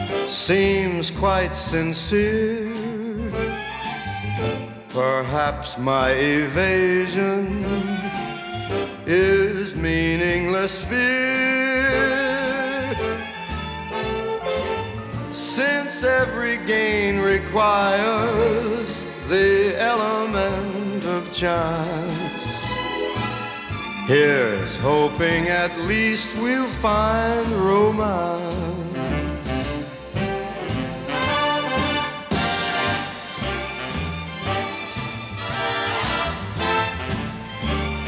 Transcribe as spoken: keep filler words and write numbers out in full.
seems quite sincere. Perhaps my evasion is meaningless fear, since every gain requires the element of chance. Here's hoping at least we'll find romance